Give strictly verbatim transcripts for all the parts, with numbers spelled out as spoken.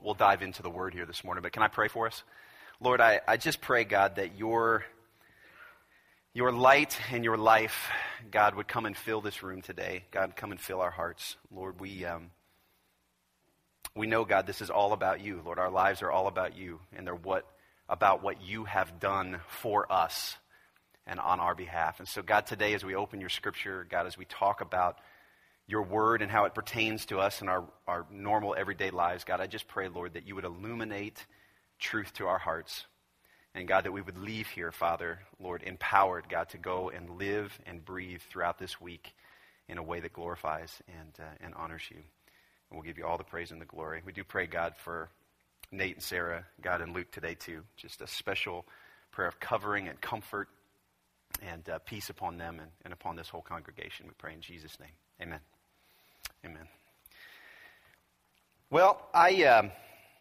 we'll dive into the word here this morning. But can I pray for us? Lord, I, I just pray, God, that your, your light and your life, God, would come and fill this room today. God, come and fill our hearts. Lord, we um, we know, God, this is all about you. Lord, our lives are all about you, and they're what about what you have done for us and on our behalf. And so, God, today as we open your scripture, God, as we talk about your word and how it pertains to us in our, our normal everyday lives, God, I just pray, Lord, that you would illuminate truth to our hearts. And God, that we would leave here, Father, Lord, empowered, God, to go and live and breathe throughout this week in a way that glorifies and uh, and honors you. And we'll give you all the praise and the glory. We do pray, God, for Nate and Sarah, God, and Luke today too. Just a special prayer of covering and comfort and uh, peace upon them and, and upon this whole congregation. We pray in Jesus' name. Amen. Amen. Well, I... Um,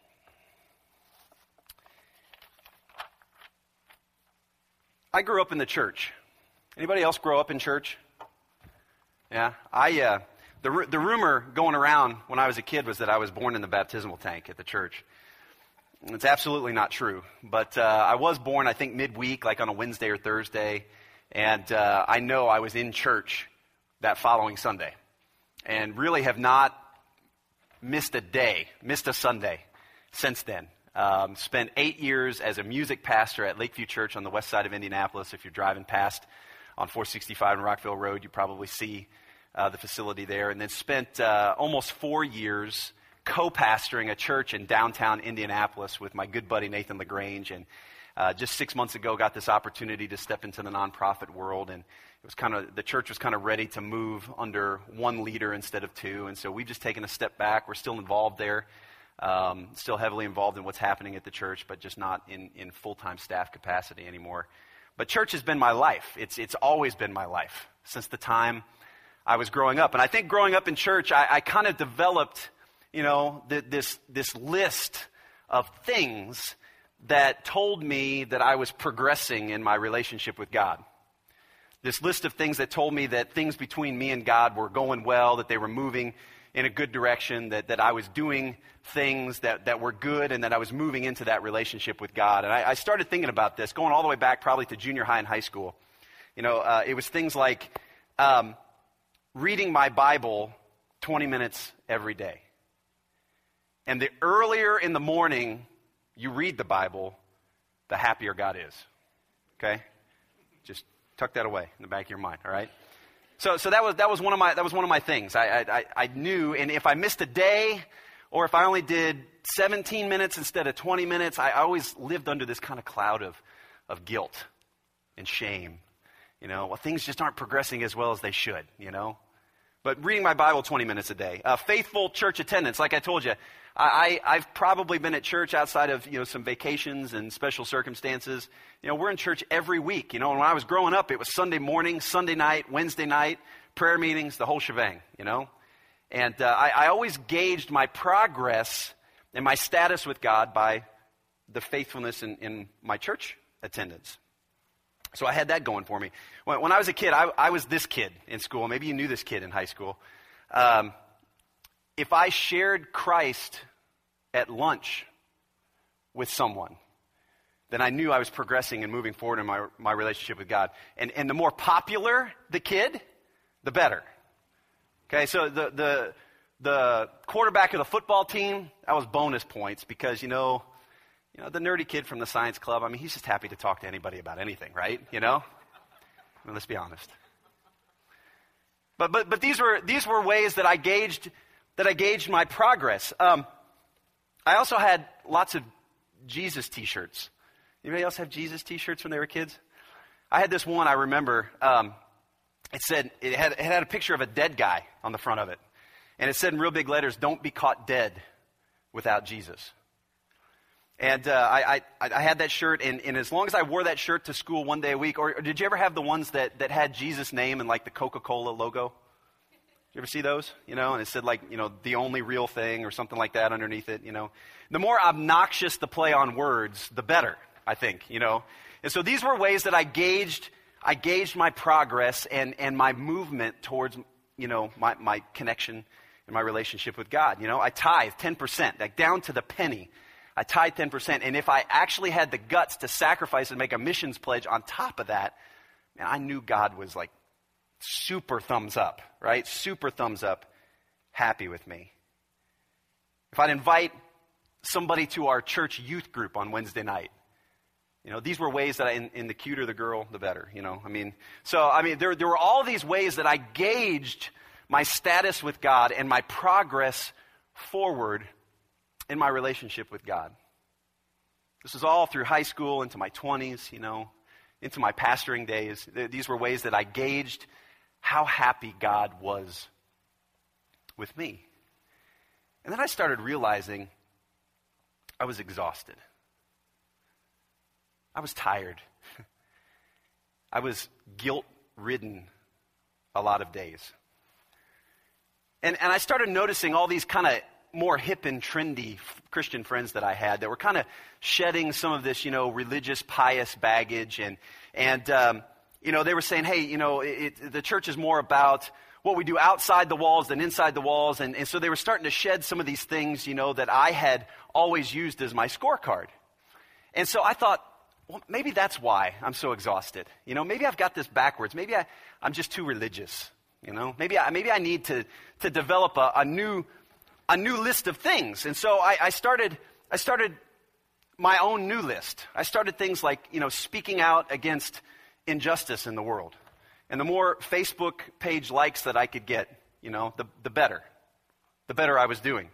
I grew up in the church. Anybody else grow up in church? Yeah, I. Uh, the the rumor going around when I was a kid was that I was born in the baptismal tank at the church. It's absolutely not true. But uh, I was born, I think, midweek, like on a Wednesday or Thursday, and uh, I know I was in church that following Sunday, and really have not missed a day, missed a Sunday since then. Um, spent eight years as a music pastor at Lakeview Church on the west side of Indianapolis. If you're driving past on four sixty-five and Rockville Road, you probably see uh, the facility there. And then spent uh, almost four years co-pastoring a church in downtown Indianapolis with my good buddy Nathan LaGrange. And uh, just six months ago, got this opportunity to step into the nonprofit world. And it was kind of the church was kind of ready to move under one leader instead of two. And so we've just taken a step back. We're still involved there. Um, still heavily involved in what's happening at the church, but just not in, in full-time staff capacity anymore. But church has been my life. It's it's always been my life since the time I was growing up. And I think growing up in church, I, I kind of developed, you know, th- this this list of things that told me that I was progressing in my relationship with God. This list of things that told me that things between me and God were going well, that they were moving in a good direction, that, that I was doing things that, that were good, and that I was moving into that relationship with God. And I, I started thinking about this, going all the way back probably to junior high and high school. You know, uh, it was things like um, reading my Bible twenty minutes every day. And the earlier in the morning you read the Bible, the happier God is. Okay? Just tuck that away in the back of your mind, all right? So, so that was that was one of my that was one of my things. I, I I knew, and if I missed a day, or if I only did seventeen minutes instead of twenty minutes, I always lived under this kind of cloud of of guilt and shame. You know, well, things just aren't progressing as well as they should. You know, but reading my Bible twenty minutes a day, uh, faithful church attendance. Like I told you, I, I I've probably been at church outside of you know some vacations and special circumstances. You know, we're in church every week. You know, and when I was growing up, it was Sunday morning, Sunday night, Wednesday night, prayer meetings, the whole shebang, you know. And uh, I, I always gauged my progress and my status with God by the faithfulness in, in my church attendance. So I had that going for me. When, when I was a kid, I, I was this kid in school. Maybe you knew this kid in high school. Um, if I shared Christ at lunch with someone, then I knew I was progressing and moving forward in my, my relationship with God. And, and the more popular the kid, the better. Okay, so the, the, the quarterback of the football team, that was bonus points because, you know, you know, the nerdy kid from the science club, I mean, he's just happy to talk to anybody about anything, right? You know? I mean, let's be honest. But but but these were these were ways that I gauged that I gauged my progress. Um, I also had lots of Jesus T-shirts. Anybody else have Jesus T-shirts when they were kids? I had this one I remember. Um, it said it had it had a picture of a dead guy on the front of it, and it said in real big letters, "Don't be caught dead without Jesus." And uh, I, I I had that shirt, and, and as long as I wore that shirt to school one day a week, or, or did you ever have the ones that, that had Jesus' name and like the Coca-Cola logo? Did you ever see those? You know, and it said like, you know, the only real thing or something like that underneath it, you know. The more obnoxious the play on words, the better, I think, you know. And so these were ways that I gauged I gauged my progress and, and my movement towards, you know, my, my connection in my relationship with God. You know, I tithe ten percent, like down to the penny. I tithe ten percent. And if I actually had the guts to sacrifice and make a missions pledge on top of that, man, I knew God was like super thumbs up, right? Super thumbs up, happy with me. If I'd invite somebody to our church youth group on Wednesday night, you know, these were ways that I, in, in the cuter the girl, the better, you know. I mean, so, I mean, there, there were all these ways that I gauged my status with God and my progress forward in my relationship with God. This was all through high school, into my twenties, you know, into my pastoring days. These were ways that I gauged how happy God was with me. And then I started realizing I was exhausted. I was tired. I was guilt-ridden a lot of days. And, and I started noticing all these kind of more hip and trendy Christian friends that I had that were kind of shedding some of this, you know, religious, pious baggage. And, and um, you know, they were saying, hey, you know, it, it, the church is more about what we do outside the walls than inside the walls. And, and so they were starting to shed some of these things, you know, that I had always used as my scorecard. And so I thought, well, maybe that's why I'm so exhausted. You know, maybe I've got this backwards. Maybe I, I'm just too religious. You know, maybe I, maybe I need to, to develop a, a new a new list of things. And so I, I started I started my own new list. I started things like, you know, speaking out against injustice in the world. And the more Facebook page likes that I could get, you know, the, the better. The better I was doing.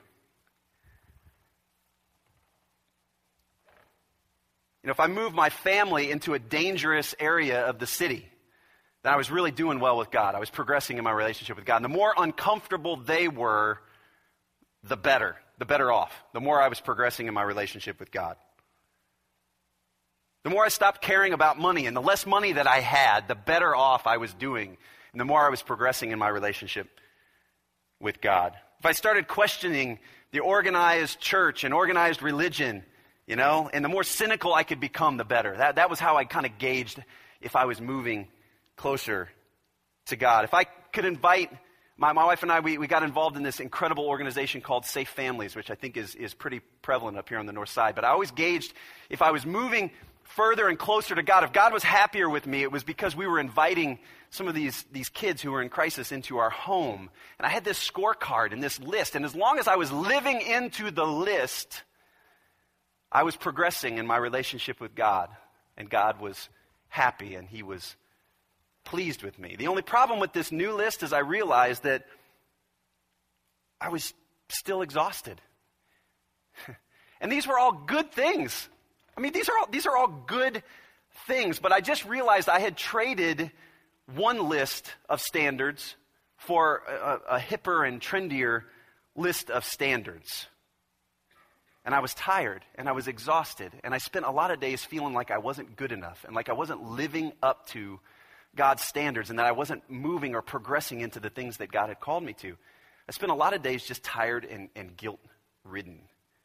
You know, if I moved my family into a dangerous area of the city, then I was really doing well with God. I was progressing in my relationship with God. And the more uncomfortable they were, the better. The better off. The more I was progressing in my relationship with God. The more I stopped caring about money and the less money that I had, the better off I was doing. And the more I was progressing in my relationship with God. If I started questioning the organized church and organized religion, you know, and the more cynical I could become, the better. That, that was how I kind of gauged if I was moving closer to God. If I could invite, my, my wife and I, we, we got involved in this incredible organization called Safe Families, which I think is, is pretty prevalent up here on the north side. But I always gauged if I was moving further and closer to God, if God was happier with me, it was because we were inviting some of these, these kids who were in crisis into our home. And I had this scorecard and this list. And as long as I was living into the list, I was progressing in my relationship with God, and God was happy, and he was pleased with me. The only problem with this new list is I realized that I was still exhausted. And these were all good things. I mean, these are all, these are all good things, but I just realized I had traded one list of standards for a, a hipper and trendier list of standards. And I was tired, and I was exhausted, and I spent a lot of days feeling like I wasn't good enough, and like I wasn't living up to God's standards, and that I wasn't moving or progressing into the things that God had called me to. I spent a lot of days just tired and, and guilt-ridden.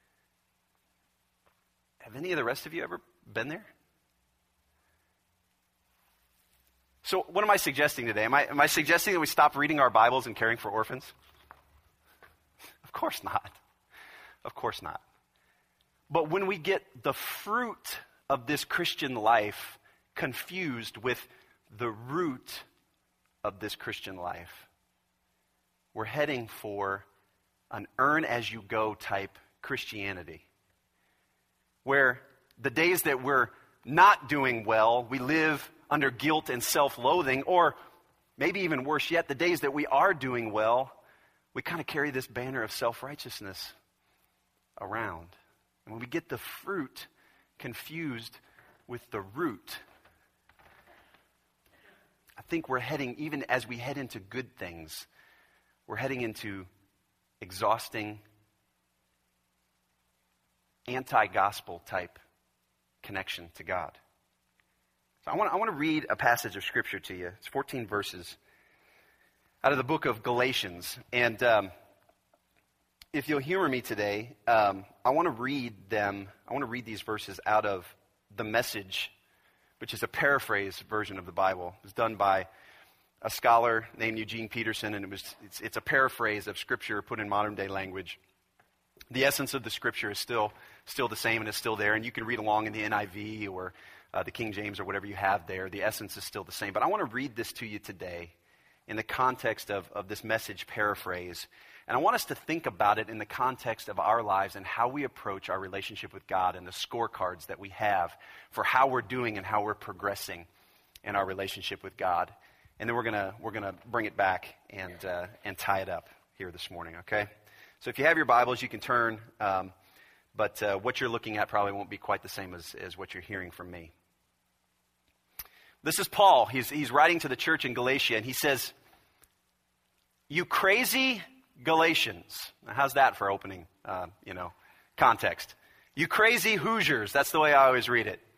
Have any of the rest of you ever been there? So what am I suggesting today? Am I, am I suggesting that we stop reading our Bibles and caring for orphans? Of course not. Of course not. But when we get the fruit of this Christian life confused with the root of this Christian life, we're heading for an earn-as-you-go type Christianity, where the days that we're not doing well, we live under guilt and self-loathing, or maybe even worse yet, the days that we are doing well, we kind of carry this banner of self-righteousness around. And when we get the fruit confused with the root, I think we're heading, even as we head into good things, we're heading into exhausting, anti-gospel type connection to God. So I want, I want to read a passage of Scripture to you. It's fourteen verses out of the book of Galatians. And um, if you'll humor me today, um, I want to read them, I want to read these verses out of the Message, which is a paraphrase version of the Bible. It was done by a scholar named Eugene Peterson, and it was it's, it's a paraphrase of Scripture put in modern day language. The essence of the Scripture is still still the same and is still there, and you can read along in the N I V or uh, the King James or whatever you have there. The essence is still the same. But I want to read this to you today in the context of, of this message paraphrase. And I want us to think about it in the context of our lives and how we approach our relationship with God and the scorecards that we have for how we're doing and how we're progressing in our relationship with God. And then we're gonna we're gonna bring it back and uh, and tie it up here this morning. Okay. So if you have your Bibles, you can turn. Um, but uh, what you're looking at probably won't be quite the same as, as what you're hearing from me. This is Paul. He's he's writing to the church in Galatia, and he says, "You crazy Galatians." Now, how's that for opening, uh, you know, context? You crazy Hoosiers. That's the way I always read it.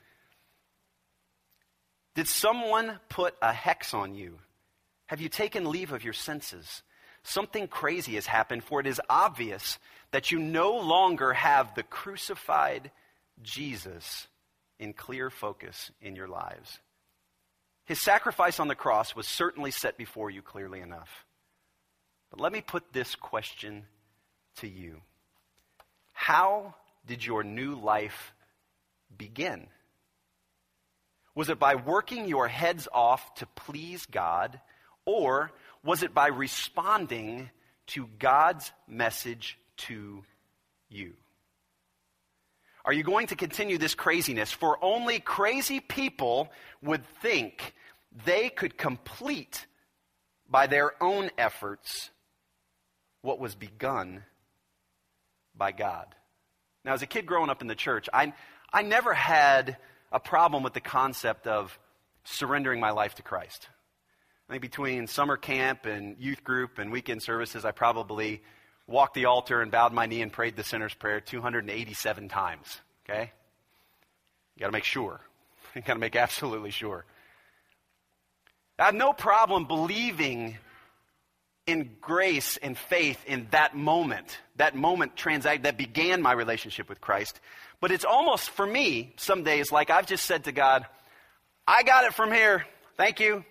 Did someone put a hex on you? Have you taken leave of your senses? Something crazy has happened, for it is obvious that you no longer have the crucified Jesus in clear focus in your lives. His sacrifice on the cross was certainly set before you clearly enough. But let me put this question to you. How did your new life begin? Was it by working your heads off to please God, or was it by responding to God's message to you? Are you going to continue this craziness? For only crazy people would think they could complete by their own efforts what was begun by God. Now, as a kid growing up in the church, I, I never had a problem with the concept of surrendering my life to Christ. I think between summer camp and youth group and weekend services, I probably walked the altar and bowed my knee and prayed the sinner's prayer two hundred eighty-seven times, okay? You got to make sure. You got to make absolutely sure. I have no problem believing in grace and faith in that moment, that moment transact that began my relationship with Christ. But it's almost, for me, some days, like I've just said to God, I got it from here. Thank you.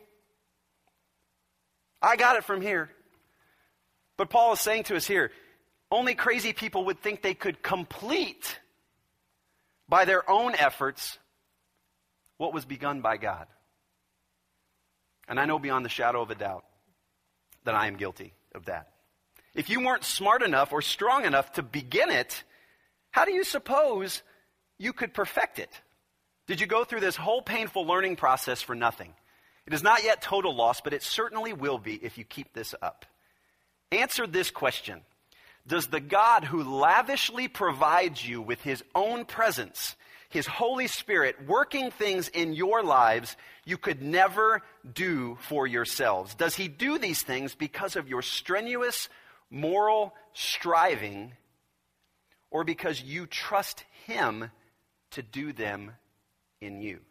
I got it from here. But Paul is saying to us here, only crazy people would think they could complete by their own efforts what was begun by God. And I know beyond the shadow of a doubt that I am guilty of that. If you weren't smart enough or strong enough to begin it, how do you suppose you could perfect it? Did you go through this whole painful learning process for nothing? It is not yet total loss, but it certainly will be if you keep this up. Answer this question. Does the God who lavishly provides you with his own presence, his Holy Spirit, working things in your lives you could never do for yourselves, does he do these things because of your strenuous moral striving, or because you trust him to do them in you?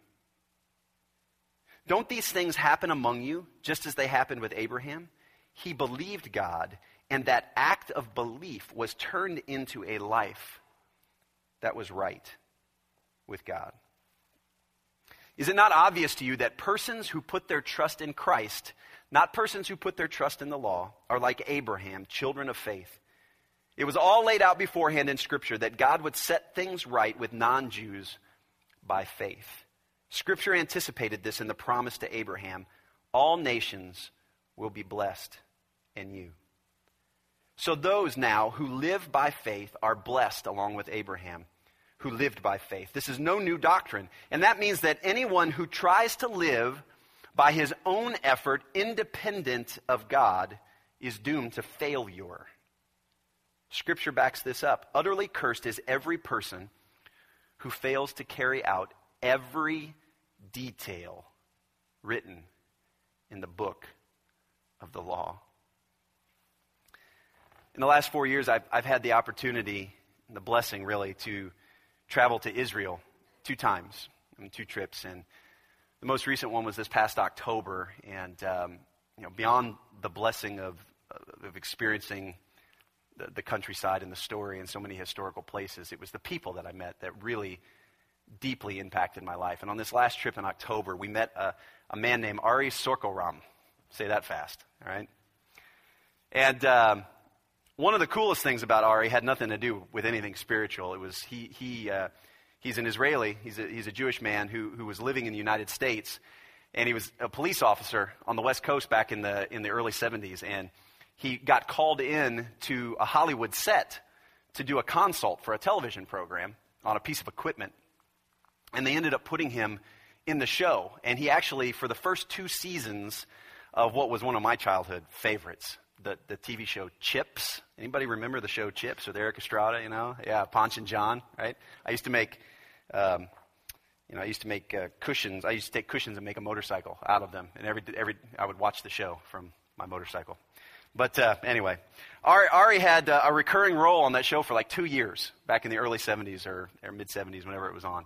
Don't these things happen among you just as they happened with Abraham? He believed God, and that act of belief was turned into a life that was right with God. Is it not obvious to you that persons who put their trust in Christ, not persons who put their trust in the law, are like Abraham, children of faith? It was all laid out beforehand in Scripture that God would set things right with non-Jews by faith. Scripture anticipated this in the promise to Abraham, all nations will be blessed in you. So those now who live by faith are blessed along with Abraham, who lived by faith. This is no new doctrine, and that means that anyone who tries to live by his own effort, independent of God, is doomed to failure. Scripture backs this up. Utterly cursed is every person who fails to carry out every detail written in the book of the law. In the last four years, I've, I've had the opportunity, and the blessing really, to travel to Israel two times, on two trips. And the most recent one was this past October. And um, you know, beyond the blessing of, of experiencing the, the countryside and the story and so many historical places, it was the people that I met that really deeply impacted my life. And on this last trip in October, we met a, a man named Ari Sorkoram. Say that fast, all right? And um, one of the coolest things about Ari had nothing to do with anything spiritual. It was he he uh, he's an Israeli. He's a, he's a Jewish man who who was living in the United States, and he was a police officer on the West Coast back in the in the early seventies. And he got called in to a Hollywood set to do a consult for a television program on a piece of equipment. And they ended up putting him in the show. And he actually, for the first two seasons of what was one of my childhood favorites, the, the T V show Chips. Anybody remember the show Chips with Eric Estrada, you know? Yeah, Ponch and John, right? I used to make, um, you know, I used to make uh, cushions. I used to take cushions and make a motorcycle out of them. And every, every I would watch the show from my motorcycle. But uh, anyway, Ari, Ari had uh, a recurring role on that show for like two years back in the early seventies or, or mid-seventies, whenever it was on.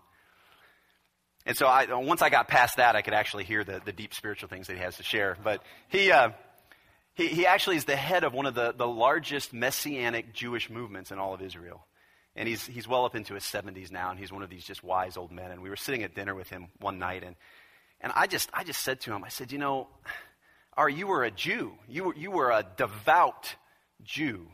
And so I, once I got past that, I could actually hear the, the deep spiritual things that he has to share. But he, uh, he, he actually is the head of one of the, the largest Messianic Jewish movements in all of Israel. And he's, he's well up into his seventies now, and he's one of these just wise old men. And we were sitting at dinner with him one night, and, and I just I just said to him, I said, you know, Ari, you were a Jew. You were, you were a devout Jew.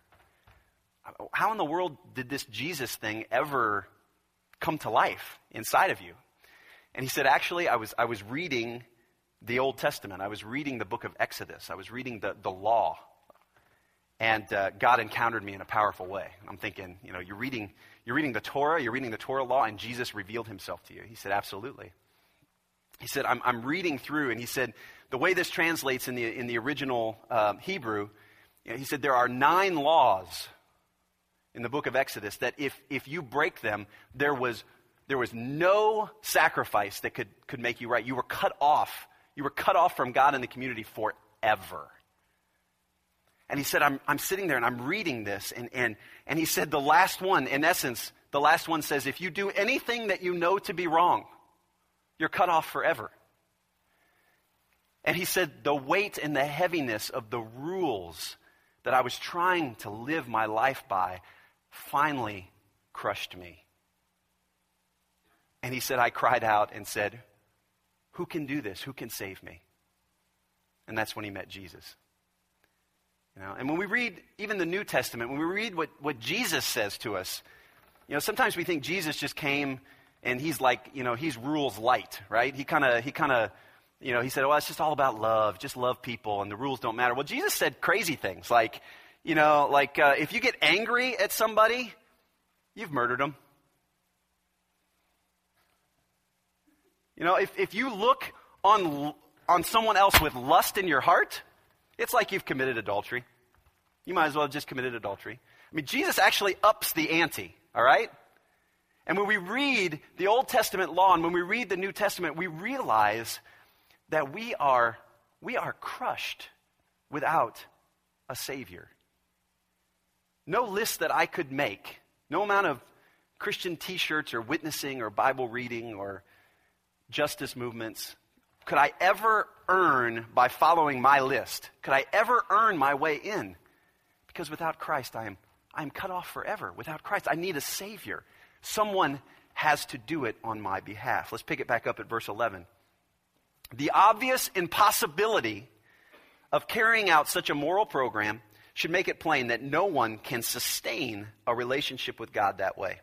How in the world did this Jesus thing ever come to life inside of you? And he said, actually, I was I was reading the Old Testament. I was reading the book of Exodus. I was reading the, the law. And uh, God encountered me in a powerful way. I'm thinking, you know, you're reading you're reading the Torah, you're reading the Torah law, and Jesus revealed himself to you. He said, absolutely. He said, I'm, I'm reading through, and he said, the way this translates in the in the original um, Hebrew, you know, he said, there are nine laws in the book of Exodus that if if you break them, there was there was no sacrifice that could, could make you right. You were cut off. You were cut off from God and the community forever. And he said, I'm I'm sitting there and I'm reading this, and and and he said the last one, in essence, the last one says, if you do anything that you know to be wrong, you're cut off forever. And he said, the weight and the heaviness of the rules that I was trying to live my life by finally crushed me. And he said, I cried out and said, who can do this? Who can save me? And that's when he met Jesus. You know, and when we read even the New Testament, when we read what, what Jesus says to us, you know, sometimes we think Jesus just came and he's like, you know, he's rules light, right? He kind of, he kind of, you know, he said, well, it's just all about love. Just love people and the rules don't matter. Well, Jesus said crazy things like, you know, like uh, if you get angry at somebody, you've murdered them. You know, if, if you look on on someone else with lust in your heart, it's like you've committed adultery. You might as well have just committed adultery. I mean, Jesus actually ups the ante, all right? And when we read the Old Testament law and when we read the New Testament, we realize that we are we are crushed without a Savior. No list that I could make, no amount of Christian t-shirts or witnessing or Bible reading or justice movements could I ever earn by following my list. Could I ever earn my way in? Because without Christ, I am I am cut off forever. Without Christ, I need a Savior. Someone has to do it on my behalf. Let's pick it back up at verse eleven. The obvious impossibility of carrying out such a moral program should make it plain that no one can sustain a relationship with God that way.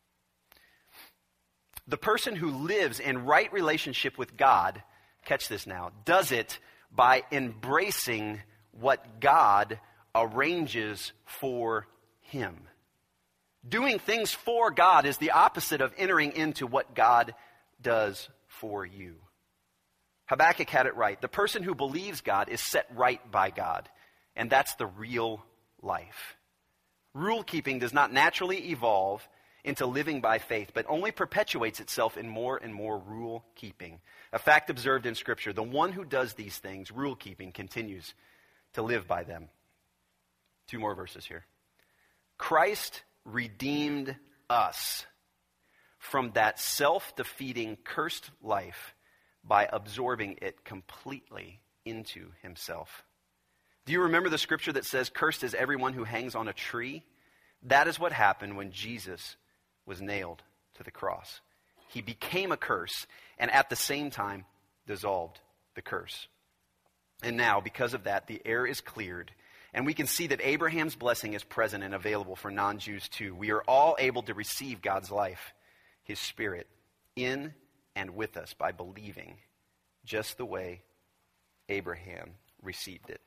The person who lives in right relationship with God, catch this now, does it by embracing what God arranges for him. Doing things for God is the opposite of entering into what God does for you. Habakkuk had it right. The person who believes God is set right by God, and that's the real life. Rule keeping does not naturally evolve into living by faith, but only perpetuates itself in more and more rule keeping. A fact observed in Scripture, the one who does these things, rule keeping, continues to live by them. Two more verses here. Christ redeemed us from that self-defeating, cursed life by absorbing it completely into himself. Do you remember the scripture that says, cursed is everyone who hangs on a tree? That is what happened when Jesus was nailed to the cross. He became a curse and at the same time dissolved the curse. And now, because of that, the air is cleared, and we can see that Abraham's blessing is present and available for non-Jews too. We are all able to receive God's life, his Spirit, in and with us by believing, just the way Abraham received it.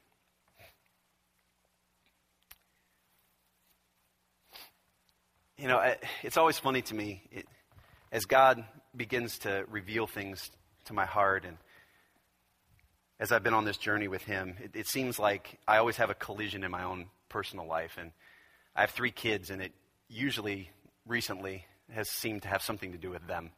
You know, it's always funny to me, it, as God begins to reveal things to my heart, and as I've been on this journey with him, it, it seems like I always have a collision in my own personal life. And I have three kids, and it usually, recently, has seemed to have something to do with them.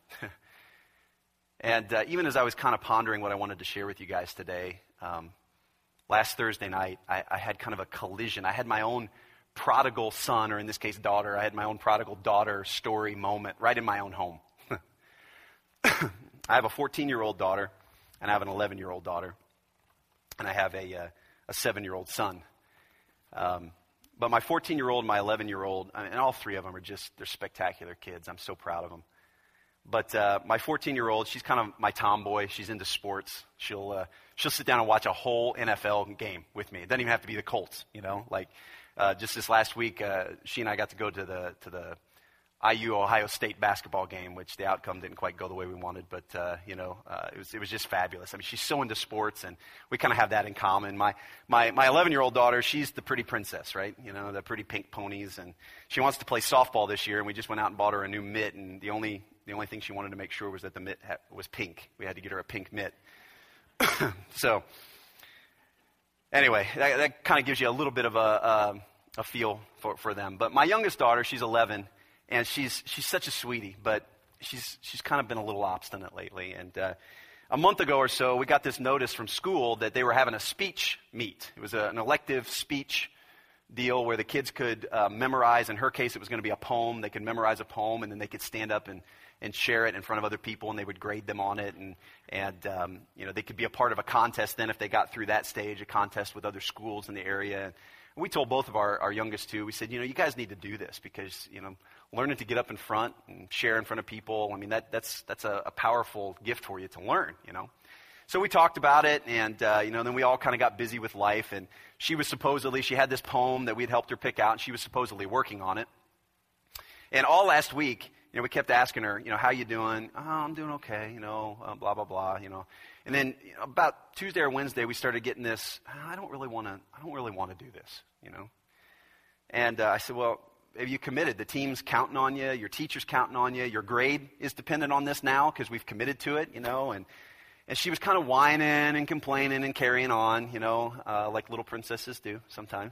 And uh, even as I was kind of pondering what I wanted to share with you guys today, um, last Thursday night, I, I had kind of a collision. I had my own prodigal son, or in this case, daughter. I had my own prodigal daughter story moment right in my own home. I have a fourteen-year-old daughter, and I have an eleven-year-old daughter, and I have a, uh, a seven-year-old son. Um, but my fourteen-year-old and my eleven-year-old, and all three of them are just, they're spectacular kids. I'm so proud of them. But uh, my fourteen-year-old, she's kind of my tomboy. She's into sports. She'll uh, she'll sit down and watch a whole N F L game with me. It doesn't even have to be the Colts, you know. Like uh, just this last week, uh, she and I got to go to the to the I U Ohio State basketball game, which the outcome didn't quite go the way we wanted. But uh, you know, uh, it was it was just fabulous. I mean, she's so into sports, and we kind of have that in common. My my my eleven-year-old daughter, she's the pretty princess, right? You know, the pretty pink ponies, and she wants to play softball this year. And we just went out and bought her a new mitt, and the only The only thing she wanted to make sure was that the mitt ha- was pink. We had to get her a pink mitt. So, anyway, that, that kind of gives you a little bit of a, a, a feel for, for them. But my youngest daughter, she's eleven, and she's she's such a sweetie, but she's she's kind of been a little obstinate lately. And uh, a month ago or so, we got this notice from school that they were having a speech meet. It was a, an elective speech deal where the kids could uh, memorize. In her case, it was going to be a poem. They could memorize a poem, and then they could stand up and and share it in front of other people, and they would grade them on it, and and um, you know, they could be a part of a contest then if they got through that stage, a contest with other schools in the area. And we told both of our, our youngest two, we said, you know, you guys need to do this because, you know, learning to get up in front and share in front of people, I mean, that that's that's a, a powerful gift for you to learn, you know. So we talked about it, and uh, you know, then we all kind of got busy with life, and she was supposedly, she had this poem that we'd helped her pick out, and she was supposedly working on it. And all last week, you know, we kept asking her, you know, how you doing? Oh, I'm doing okay, you know, uh, blah, blah, blah, you know. And then you know, about Tuesday or Wednesday, we started getting this, I don't really want to, I don't really want to do this, you know. And uh, I said, well, have you committed? The team's counting on you, your teacher's counting on you, your grade is dependent on this now because we've committed to it, you know. And and she was kind of whining and complaining and carrying on, you know, uh, like little princesses do sometimes.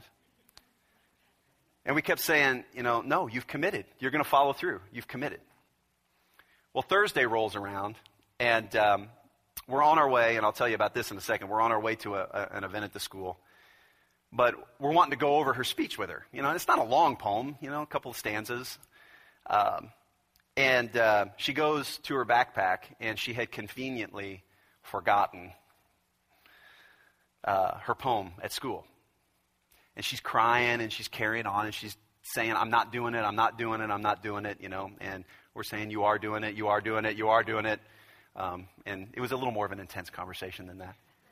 And we kept saying, you know, no, you've committed. You're going to follow through. You've committed. Well, Thursday rolls around, and um, we're on our way, and I'll tell you about this in a second. We're on our way to a, a, an event at the school. But we're wanting to go over her speech with her. You know, it's not a long poem, you know, a couple of stanzas. Um, and uh, she goes to her backpack, and she had conveniently forgotten uh, her poem at school. And she's crying, and she's carrying on, and she's saying, I'm not doing it, I'm not doing it, I'm not doing it, you know. And we're saying, you are doing it, you are doing it, you are doing it. Um, and it was a little more of an intense conversation than that.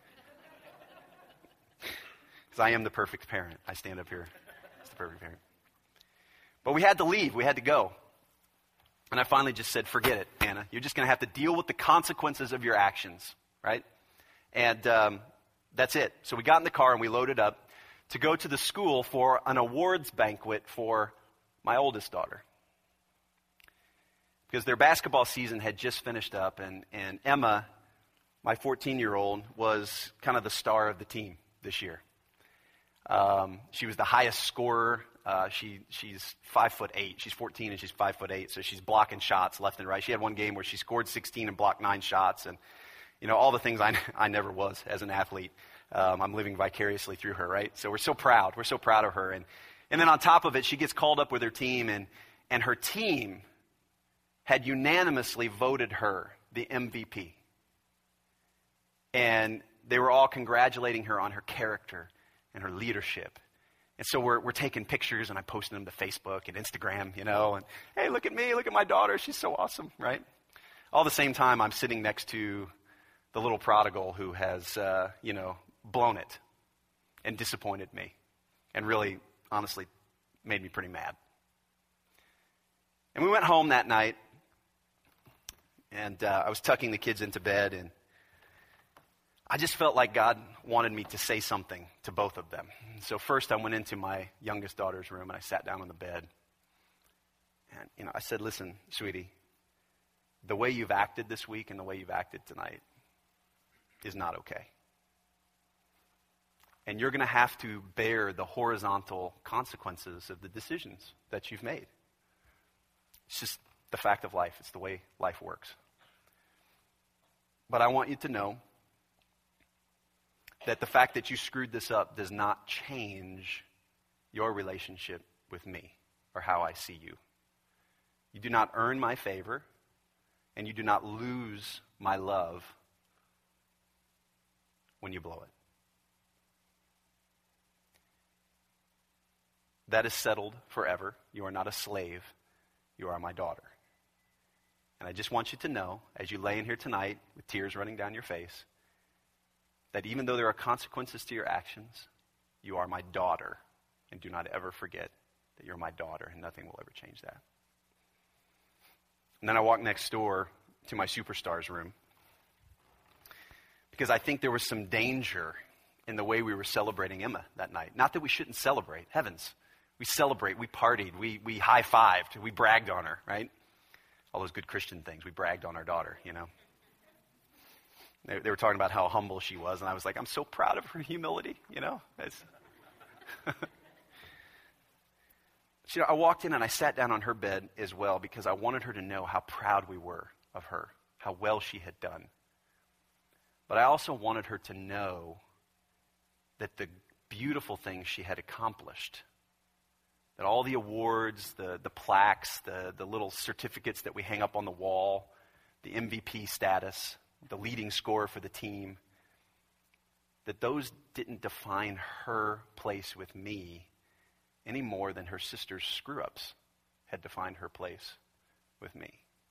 Because I am the perfect parent. I stand up here as the perfect parent. But we had to leave. We had to go. And I finally just said, forget it, Anna. You're just going to have to deal with the consequences of your actions, right? And um, that's it. So we got in the car, and we loaded up to go to the school for an awards banquet for my oldest daughter. Because their basketball season had just finished up, and, and Emma, my fourteen-year-old, was kind of the star of the team this year. Um, she was the highest scorer. Uh, she she's five foot eight. She's fourteen and she's five foot eight, so she's blocking shots left and right. She had one game where she scored sixteen and blocked nine shots, and you know, all the things I, I never was as an athlete. Um, I'm living vicariously through her, right? So we're so proud. We're so proud of her. And and then on top of it, she gets called up with her team, and and her team had unanimously voted her the M V P. And they were all congratulating her on her character and her leadership. And so we're we're taking pictures, and I'm posting them to Facebook and Instagram, you know, and hey, look at me, look at my daughter, she's so awesome, right? All the same time, I'm sitting next to the little prodigal who has, uh, you know, blown it and disappointed me and really, honestly, made me pretty mad. And we went home that night, and uh, I was tucking the kids into bed, and I just felt like God wanted me to say something to both of them. So first I went into my youngest daughter's room, and I sat down on the bed. And, you know, I said, listen, sweetie, the way you've acted this week and the way you've acted tonight is not okay. And you're going to have to bear the horizontal consequences of the decisions that you've made. It's just the fact of life. It's the way life works. But I want you to know that the fact that you screwed this up does not change your relationship with me or how I see you. You do not earn my favor, and you do not lose my love when you blow it. That is settled forever. You are not a slave. You are my daughter. And I just want you to know, as you lay in here tonight with tears running down your face, that even though there are consequences to your actions, you are my daughter. And do not ever forget that you're my daughter, and nothing will ever change that. And then I walked next door to my superstars room because I think there was some danger in the way we were celebrating Emma that night. Not that we shouldn't celebrate. Heavens. We celebrate. We partied. We, we high-fived. We bragged on her, right? All those good Christian things. We bragged on our daughter, you know. They, they were talking about how humble she was, and I was like, I'm so proud of her humility, you know. It's You know, I walked in and I sat down on her bed as well because I wanted her to know how proud we were of her, how well she had done. But I also wanted her to know that the beautiful things she had accomplished, that all the awards, the, the plaques, the, the little certificates that we hang up on the wall, the M V P status, the leading scorer for the team, that those didn't define her place with me any more than her sister's screw-ups had defined her place with me.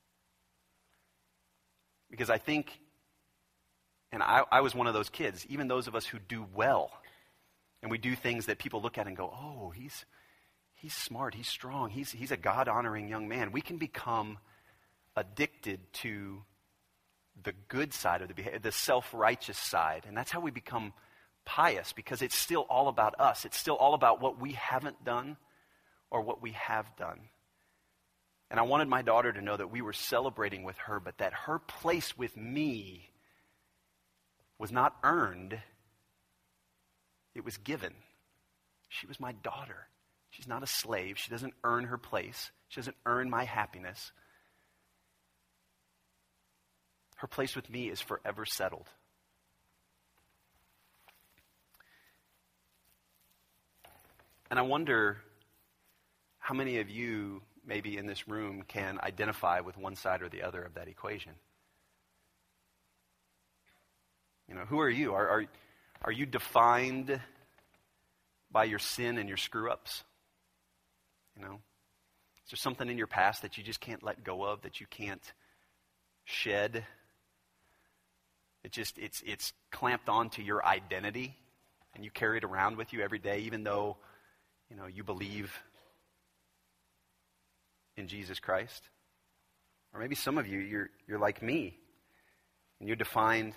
Because I think, and I, I was one of those kids, even those of us who do well, and we do things that people look at and go, oh, he's he's smart, he's strong, he's he's a God-honoring young man. We can become addicted to the good side of the behavior, the self-righteous side, and that's how we become pious, because it's still all about us. It's still all about what we haven't done or what we have done. And I wanted my daughter to know that we were celebrating with her, but that her place with me was not earned. It was given. She was my daughter. She's not a slave. She doesn't earn her place. She doesn't earn my happiness. Her place with me is forever settled. And I wonder how many of you, maybe in this room, can identify with one side or the other of that equation. You know, who are you? Are, are, are you defined by your sin and your screw-ups? You know, is there something in your past that you just can't let go of, that you can't shed? It just, it's, it's clamped onto your identity, and you carry it around with you every day, even though, you know, you believe in Jesus Christ. Or maybe some of you, you're, you're like me, and you're defined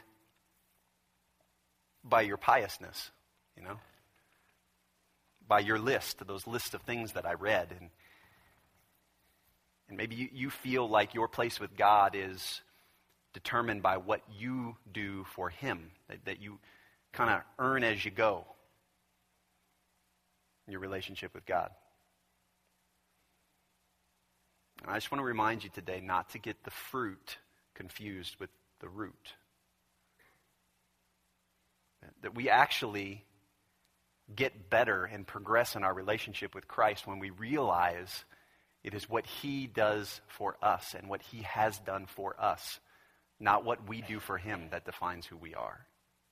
by your piousness, you know, by your list, those lists of things that I read. And, and maybe you, you feel like your place with God is determined by what you do for Him, that, that you kind of earn as you go in your relationship with God. And I just want to remind you today not to get the fruit confused with the root. That we actually get better and progress in our relationship with Christ when we realize it is what He does for us and what He has done for us, not what we do for Him, that defines who we are.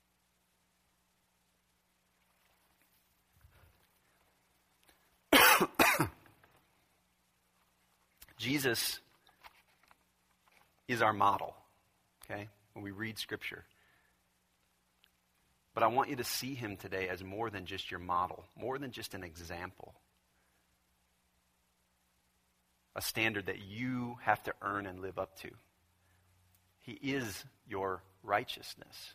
Jesus is our model, okay, when we read Scripture. But I want you to see him today as more than just your model, more than just an example. A standard that you have to earn and live up to. He is your righteousness.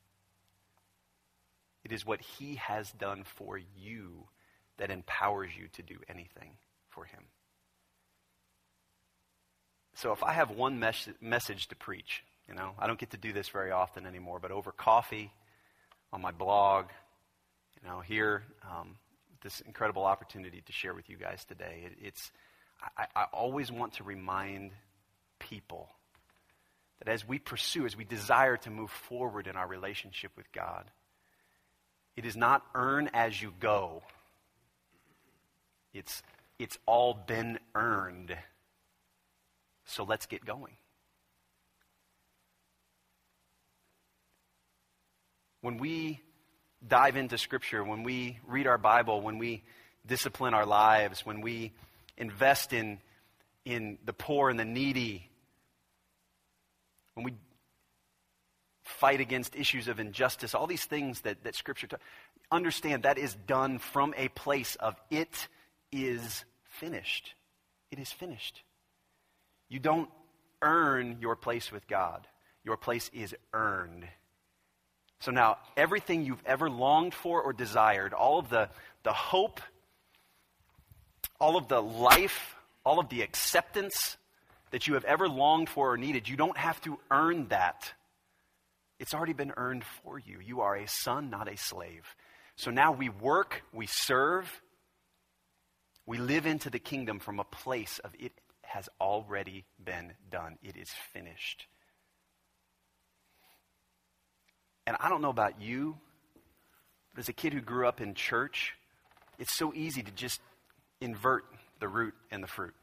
It is what he has done for you that empowers you to do anything for him. So if I have one mes- message to preach, you know, I don't get to do this very often anymore, but over coffee, on my blog, you know, here, um, this incredible opportunity to share with you guys today. It, it's, I, I always want to remind people that as we pursue, as we desire to move forward in our relationship with God, it is not earn as you go. It's, it's all been earned. So let's get going. When we dive into Scripture, when we read our Bible, when we discipline our lives, when we invest in, in the poor and the needy, when we fight against issues of injustice, all these things that, that Scripture talks, understand that is done from a place of it is finished. It is finished. You don't earn your place with God. Your place is earned. So now, everything you've ever longed for or desired, all of the, the hope, all of the life, all of the acceptance that you have ever longed for or needed, you don't have to earn that. It's already been earned for you. You are a son, not a slave. So now we work, we serve, we live into the kingdom from a place of it has already been done. It is finished. And I don't know about you, but as a kid who grew up in church, it's so easy to just invert the root and the fruit.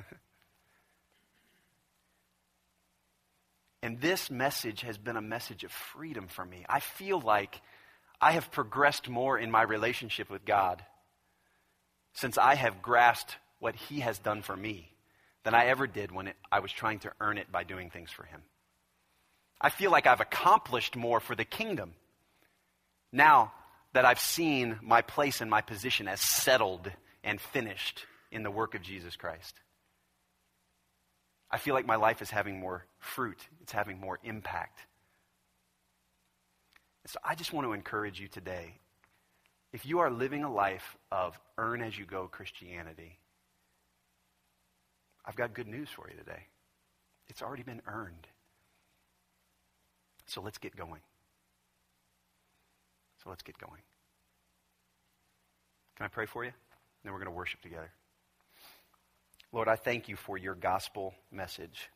And this message has been a message of freedom for me. I feel like I have progressed more in my relationship with God since I have grasped what he has done for me than I ever did when it, I was trying to earn it by doing things for him. I feel like I've accomplished more for the kingdom now that I've seen my place and my position as settled and finished in the work of Jesus Christ. I feel like my life is having more fruit. It's having more impact. And so I just want to encourage you today, if you are living a life of earn as you go Christianity, I've got good news for you today. It's already been earned. So let's get going. So let's get going. Can I pray for you? And then we're going to worship together. Lord, I thank you for your gospel message.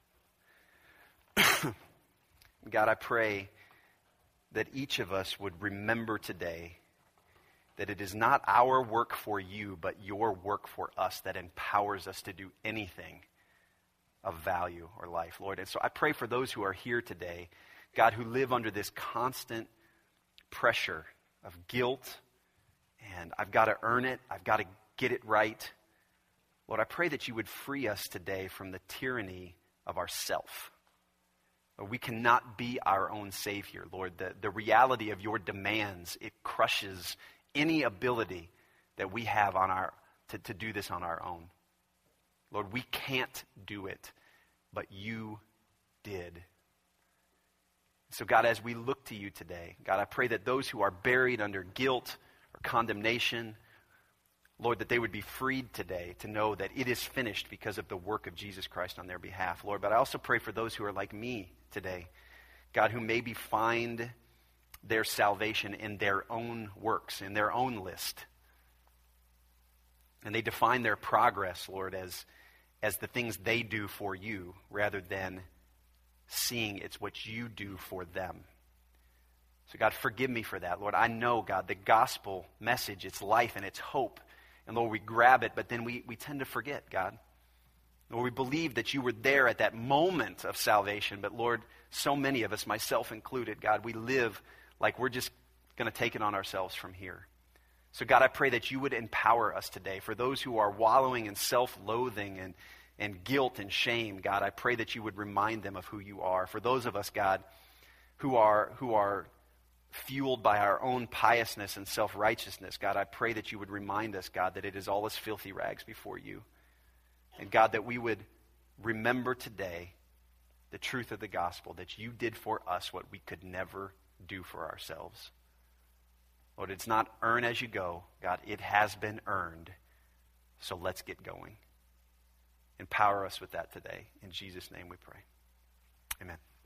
God, I pray that each of us would remember today that it is not our work for you, but your work for us that empowers us to do anything of value or life, Lord. And so I pray for those who are here today, God, who live under this constant pressure of guilt, and I've got to earn it, I've got to get it right. Lord, I pray that you would free us today from the tyranny of ourself. We cannot be our own Savior, Lord. The, the reality of your demands, it crushes any ability that we have on our to, to do this on our own. Lord, we can't do it, but you did. So God, as we look to you today, God, I pray that those who are buried under guilt or condemnation, Lord, that they would be freed today to know that it is finished because of the work of Jesus Christ on their behalf, Lord. But I also pray for those who are like me today, God, who maybe find their salvation in their own works, in their own list. And they define their progress, Lord, as, as the things they do for you rather than seeing it's what you do for them. So God, forgive me for that, Lord. I know, God, the gospel message, it's life and it's hope. And Lord, we grab it, but then we, we tend to forget, God. Lord, we believe that you were there at that moment of salvation, but Lord, so many of us, myself included, God, we live like we're just going to take it on ourselves from here. So God, I pray that you would empower us today. For those who are wallowing in self-loathing and, and guilt and shame, God, I pray that you would remind them of who you are. For those of us, God, who are who are fueled by our own piousness and self-righteousness. God, I pray that you would remind us, God, that it is all as filthy rags before you. And God, that we would remember today the truth of the gospel, that you did for us what we could never do for ourselves. Lord, it's not earn as you go. God, it has been earned. So let's get going. Empower us with that today. In Jesus' name we pray. Amen.